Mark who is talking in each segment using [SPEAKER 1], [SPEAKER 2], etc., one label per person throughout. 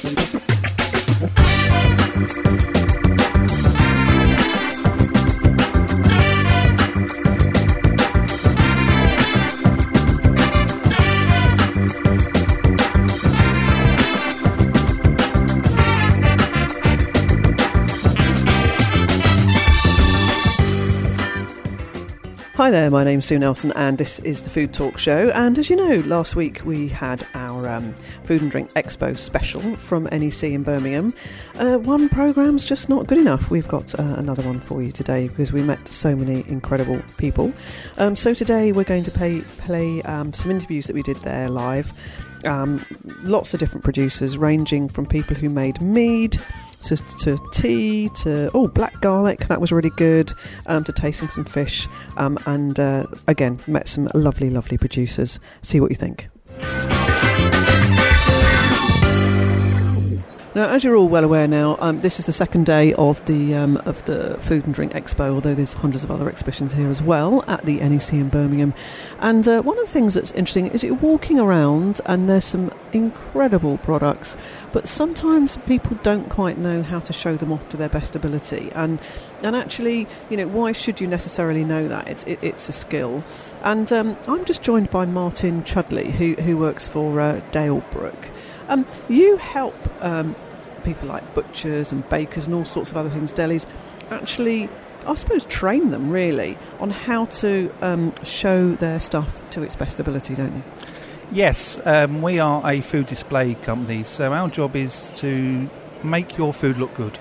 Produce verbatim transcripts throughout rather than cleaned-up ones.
[SPEAKER 1] really different. Hi there, my name's Sue Nelson and this is the Food Talk Show, and as you know, last week we had our um, Food and Drink Expo special from N E C in Birmingham. Uh, one programme's just not good enough. We've got uh, another one for you today because we met so many incredible people. Um, so today we're going to pay, play um, some interviews that we did there live. Um, lots of different producers ranging from people who made mead To, to tea, to oh black garlic, that was really good, um, to tasting some fish, um, and uh, again met some lovely lovely producers. See what you think. Now, as you're all well aware now, um, this is the second day of the um, of the Food and Drink Expo, although there's hundreds of other exhibitions here as well at the N E C in Birmingham. And uh, one of the things that's interesting is you're walking around and there's some incredible products, but sometimes people don't quite know how to show them off to their best ability. And and actually, you know, why should you necessarily know that? It's it, it's a skill. And um, I'm just joined by Martin Chudley, who who works for uh, Dalebrook. Um, you help um, people like butchers and bakers and all sorts of other things, delis, actually, I suppose, train them really on how to um, show their stuff to its best ability, don't you?
[SPEAKER 2] Yes, um, we are a food display company, so our job is to make your food look good.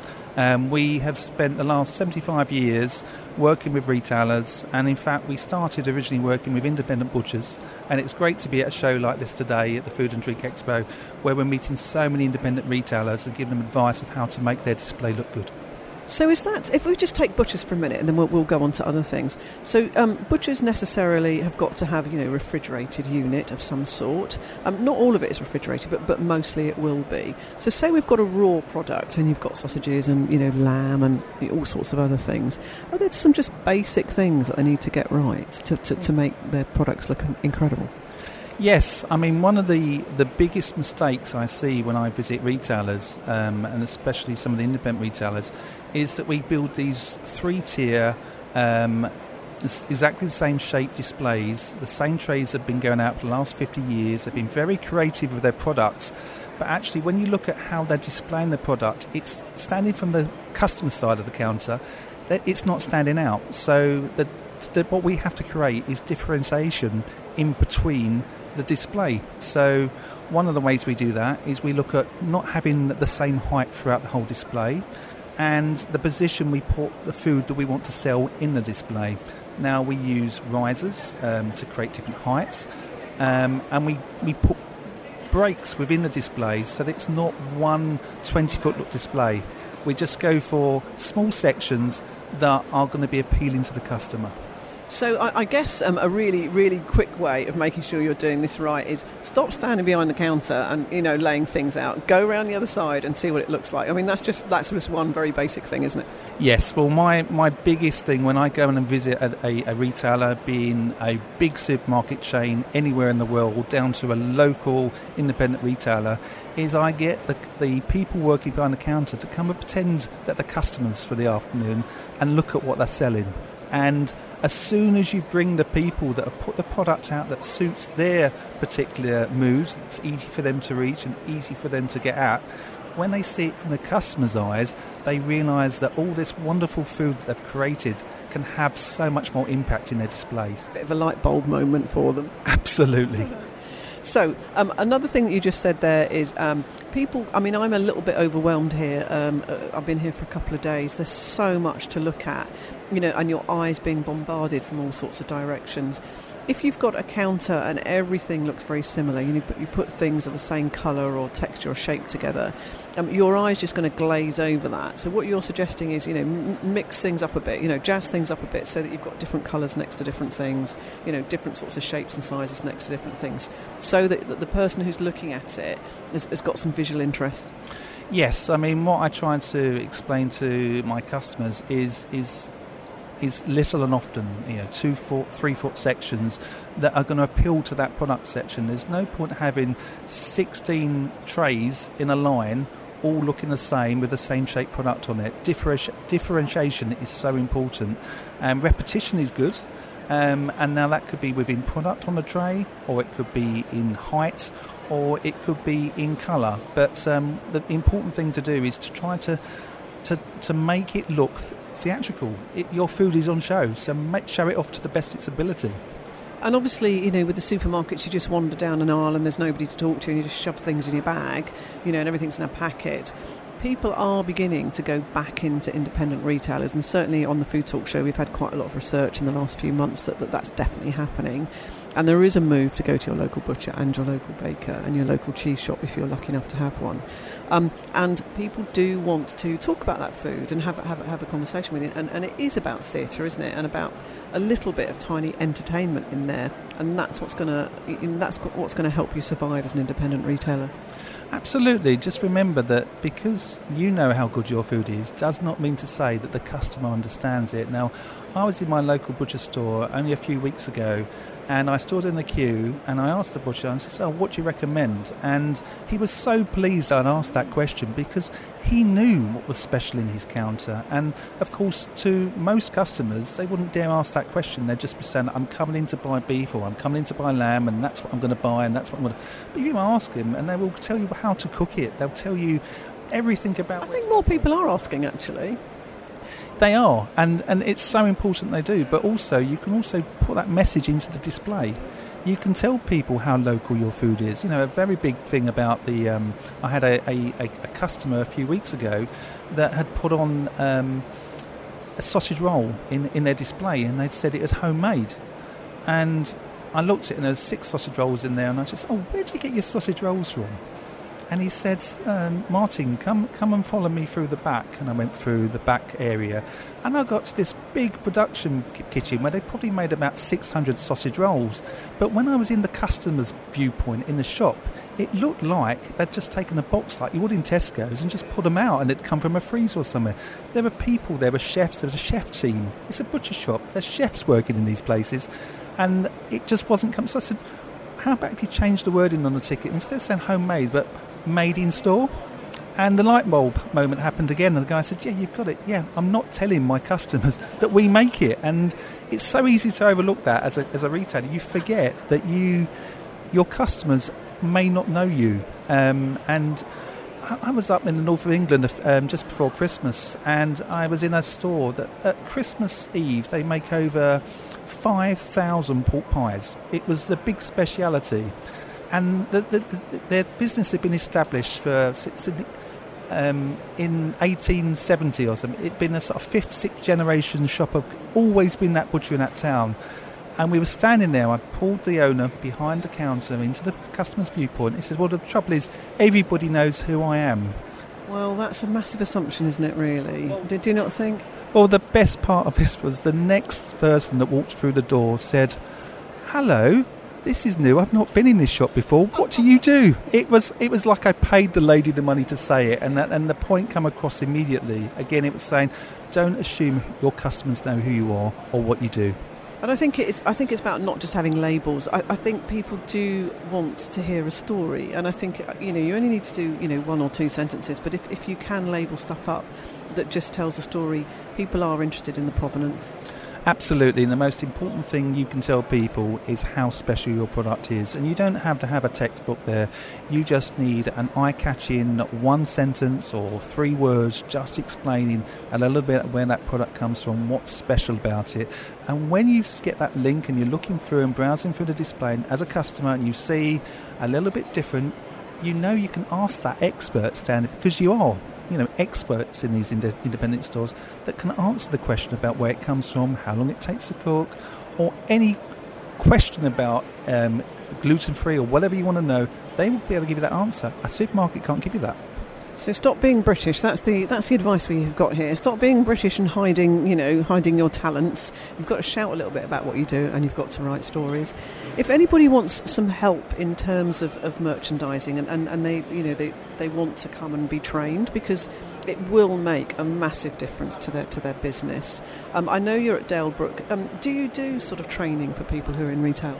[SPEAKER 2] Um, we have spent the last seventy-five years working with retailers, and in fact we started originally working with independent butchers, and it's great to be at a show like this today at the Food and Drink Expo, where we're meeting so many independent retailers and giving them advice of how to make their display look good.
[SPEAKER 1] So is that, if we just take butchers for a minute and then we'll, we'll go on to other things. So um, butchers necessarily have got to have, you know, refrigerated unit of some sort. Um, not all of it is refrigerated, but, but mostly it will be. So say we've got a raw product and you've got sausages and, you know, lamb and all sorts of other things. Are there some just basic things that they need to get right to, to, to make their products look incredible?
[SPEAKER 2] Yes, I mean, one of the, the biggest mistakes I see when I visit retailers, um, and especially some of the independent retailers, is that we build these three-tier, um, exactly the same shape displays. The same trays have been going out for the last fifty years. They've been very creative with their products. But actually, when you look at how they're displaying the product, it's standing from the customer side of the counter, it's not standing out. So the, the, what we have to create is differentiation in between the display. So one of the ways we do that is we look at not having the same height throughout the whole display, and the position we put the food that we want to sell in the display. Now we use risers um, to create different heights, um, and we, we put breaks within the display so that it's not one twenty-foot look display. We just go for small sections that are going to be appealing to the customer.
[SPEAKER 1] So I, I guess um, a really, really quick way of making sure you're doing this right is stop standing behind the counter and, you know, laying things out. Go around the other side and see what it looks like. I mean, that's just that's just one very basic thing, isn't it?
[SPEAKER 2] Yes. Well, my, my biggest thing when I go in and visit a, a, a retailer, being a big supermarket chain anywhere in the world, down to a local independent retailer, is I get the, the people working behind the counter to come and pretend that they're customers for the afternoon and look at what they're selling. And as soon as you bring the people that have put the product out that suits their particular mood, it's easy for them to reach and easy for them to get at, when they see it from the customer's eyes, they realise that all this wonderful food that they've created can have so much more impact in their displays.
[SPEAKER 1] Bit of a light bulb moment for them.
[SPEAKER 2] Absolutely.
[SPEAKER 1] So um, another thing that you just said there is um, people, I mean, I'm a little bit overwhelmed here. Um, uh, I've been here for a couple of days. There's so much to look at, you know, and your eyes being bombarded from all sorts of directions. If you've got a counter and everything looks very similar, you, know, you put things of the same colour or texture or shape together, um, your eye's just going to glaze over that. So what you're suggesting is, you know, m- mix things up a bit, you know, jazz things up a bit so that you've got different colours next to different things, you know, different sorts of shapes and sizes next to different things, so that, that the person who's looking at it has, has got some visual interest.
[SPEAKER 2] Yes, I mean, what I try to explain to my customers is is is little and often, you know, two foot, three foot sections that are going to appeal to that product section. There's no point having sixteen trays in a line all looking the same with the same shaped product on it. Differenti- differentiation is so important. Um, repetition is good. Um, and now that could be within product on the tray, or it could be in height, or it could be in colour. But um, the important thing to do is to try to to, to make it look th- theatrical. It, your food is on show, so make, show it off to the best its ability.
[SPEAKER 1] And obviously, you know, with the supermarkets, you just wander down an aisle and there's nobody to talk to, and you just shove things in your bag, you know, and everything's in a packet. People are beginning to go back into independent retailers, and certainly on the Food Talk show we've had quite a lot of research in the last few months that, that that's definitely happening. And there is a move to go to your local butcher and your local baker and your local cheese shop if you're lucky enough to have one. Um, and people do want to talk about that food and have have, have a conversation with it. And, and it is about theatre, isn't it? And about a little bit of tiny entertainment in there. And that's what's going to that's what's going to help you survive as an independent retailer.
[SPEAKER 2] Absolutely. Just remember that because you know how good your food is does not mean to say that the customer understands it. Now, I was in my local butcher store only a few weeks ago, and I stood in the queue and I asked the butcher, and I said, oh, what do you recommend? And he was so pleased I'd asked that question because he knew what was special in his counter. And of course, to most customers, they wouldn't dare ask that question. They'd just be saying, I'm coming in to buy beef, or I'm coming in to buy lamb, and that's what I'm going to buy, and that's what I'm going to... But you ask him and they will tell you how to cook it. They'll tell you everything about...
[SPEAKER 1] I think more people are asking, actually.
[SPEAKER 2] They are, and, and it's so important they do. But also, you can also put that message into the display. You can tell people how local your food is. You know, a very big thing about the... Um, I had a, a, a customer a few weeks ago that had put on um, a sausage roll in, in their display, and they'd said it was homemade. And I looked at it, and there was six sausage rolls in there, and I just, oh, where do you get your sausage rolls from? And he said, um, Martin, come come and follow me through the back. And I went through the back area. And I got to this big production k- kitchen where they probably made about six hundred sausage rolls. But when I was in the customer's viewpoint in the shop, it looked like they'd just taken a box like you would in Tesco's and just put them out, and it'd come from a freezer or somewhere. There were people, there were chefs, there was a chef team. It's a butcher shop. There's chefs working in these places. And it just wasn't coming. So I said, how about if you change the wording on the ticket? Instead of saying homemade, but made in store. And the light bulb moment happened again, and the guy said, yeah, you've got it. Yeah, I'm not telling my customers that we make it. And it's so easy to overlook that as a as a retailer. You forget that you your customers may not know you. Um, and I, I was up in the north of England um, just before Christmas, and I was in a store that at Christmas Eve they make over five thousand pork pies. It was the big speciality. And the, the, the, their business had been established for um, in eighteen seventy or something. It'd been a sort of fifth, sixth generation shop. Of always been that butcher in that town. And we were standing there. I pulled the owner behind the counter into the customer's viewpoint. He said, well, the trouble is everybody knows who I am.
[SPEAKER 1] Well, that's a massive assumption, isn't it, really? Well, Did you not think?
[SPEAKER 2] Well, the best part of this was the next person that walked through the door said, hello, this is new. I've not been in this shop before. What do you do? It was it was like I paid the lady the money to say it, and that, and the point come across immediately. Again, it was saying, don't assume your customers know who you are or what you do.
[SPEAKER 1] And I think it's I think it's about not just having labels. I, I think people do want to hear a story, and I think you know you only need to do you know one or two sentences. But if, if you can label stuff up that just tells a story, people are interested in the provenance.
[SPEAKER 2] Absolutely, and the most important thing you can tell people is how special your product is. And you don't have to have a textbook there. You just need an eye-catching one sentence or three words just explaining a little bit where that product comes from, what's special about it. And when you get that link and you're looking through and browsing through the display, and as a customer and you see a little bit different, you know you can ask that expert standard, because you are. You know, experts in these ind- independent stores that can answer the question about where it comes from, how long it takes to cook, or any question about um, gluten-free or whatever you want to know. They will be able to give you that answer. A supermarket can't give you that.
[SPEAKER 1] So stop being British. That's the that's the advice we've got here. Stop being British and hiding, you know, hiding your talents. You've got to shout a little bit about what you do, and you've got to write stories. If anybody wants some help in terms of, of merchandising, and, and, and they, you know, they, they want to come and be trained, because it will make a massive difference to their to their business. Um, I know you're at Dalebrook. Um, do you do sort of training for people who are in retail?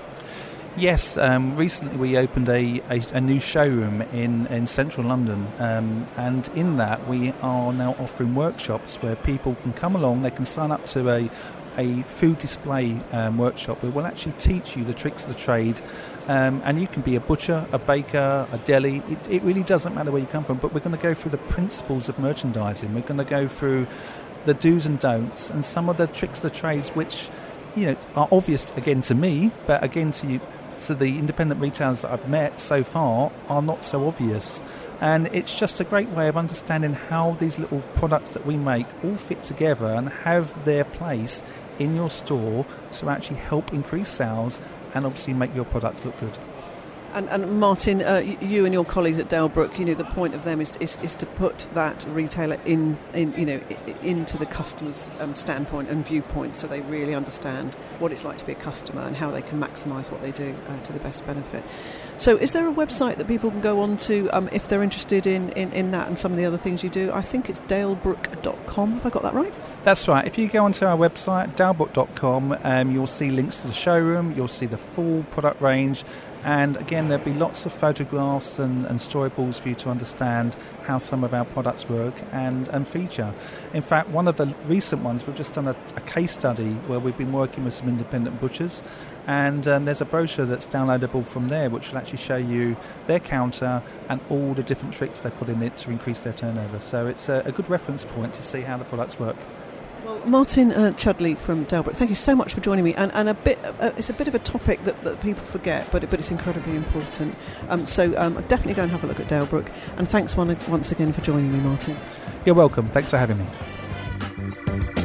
[SPEAKER 2] Yes, um, recently we opened a, a, a new showroom in, in central London, um, and in that we are now offering workshops where people can come along. They can sign up to a, a food display um, workshop where we'll actually teach you the tricks of the trade, um, and you can be a butcher, a baker, a deli. It, it really doesn't matter where you come from, but we're going to go through the principles of merchandising. We're going to go through the do's and don'ts and some of the tricks of the trades which, you know, are obvious again to me, but again to you. So the independent retailers that I've met so far are not so obvious, and it's just a great way of understanding how these little products that we make all fit together and have their place in your store to actually help increase sales and obviously make your products look good.
[SPEAKER 1] And, and Martin, uh, you and your colleagues at Dalebrook, you know, the point of them is is, is to put that retailer in, in you know, into the customer's um, standpoint and viewpoint, so they really understand what it's like to be a customer and how they can maximise what they do uh, to the best benefit. So, is there a website that people can go on to um, if they're interested in, in, in that and some of the other things you do? I think it's dalebrook dot com. Have I got that right?
[SPEAKER 2] That's right. If you go onto our website, dalebrook dot com, um, you'll see links to the showroom. You'll see the full product range. And again, there'll be lots of photographs and, and storyboards for you to understand how some of our products work and, and feature. In fact, one of the recent ones, we've just done a, a case study where we've been working with some independent butchers, and um, there's a brochure that's downloadable from there which will actually show you their counter and all the different tricks they put in it to increase their turnover. So it's a, a good reference point to see how the products work.
[SPEAKER 1] Well, Martin uh, Chudley from Dalebrook, thank you so much for joining me. And, and a bit, uh, it's a bit of a topic that, that people forget, but it, but it's incredibly important. Um, so um, definitely go and have a look at Dalebrook. And thanks one, once again for joining me, Martin.
[SPEAKER 2] You're welcome. Thanks for having me.